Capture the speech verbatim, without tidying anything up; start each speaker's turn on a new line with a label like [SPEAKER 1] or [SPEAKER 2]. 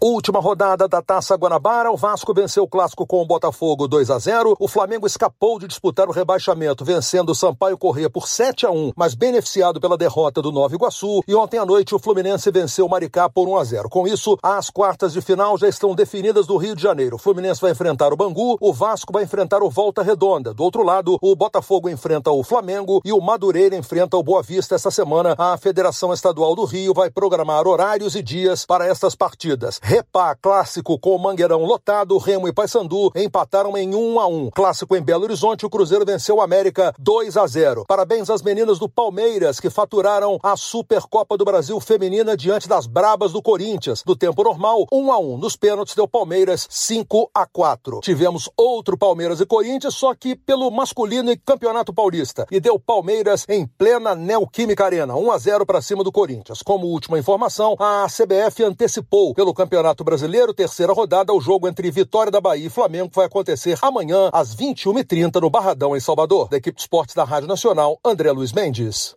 [SPEAKER 1] Última rodada da Taça Guanabara, o Vasco venceu o clássico com o Botafogo dois a zero. O Flamengo escapou de disputar o rebaixamento, vencendo o Sampaio Corrêa por sete a um, mas beneficiado pela derrota do Nova Iguaçu. E ontem à noite o Fluminense venceu o Maricá por um a zero. Com isso, as quartas de final já estão definidas do Rio de Janeiro. O Fluminense vai enfrentar o Bangu, o Vasco vai enfrentar o Volta Redonda. Do outro lado, o Botafogo enfrenta o Flamengo e o Madureira enfrenta o Boa Vista. Essa semana, a Federação Estadual do Rio vai programar horários e dias para estas partidas. Repá, clássico com o Mangueirão lotado, Remo e Paysandu empataram em um a um. Clássico em Belo Horizonte, o Cruzeiro venceu o América dois a zero. Parabéns às meninas do Palmeiras, que faturaram a Supercopa do Brasil Feminina diante das Brabas do Corinthians. No tempo normal, um a um. Nos pênaltis deu Palmeiras cinco a quatro. Tivemos outro Palmeiras e Corinthians, só que pelo masculino e Campeonato Paulista. E deu Palmeiras em plena Neoquímica Arena, um a zero para cima do Corinthians. Como última informação, a C B F antecipou pelo Campeonato Brasileiro, terceira rodada, o jogo entre Vitória da Bahia e Flamengo vai acontecer amanhã às vinte e uma e trinta no Barradão, em Salvador. Da equipe de esportes da Rádio Nacional, André Luiz Mendes.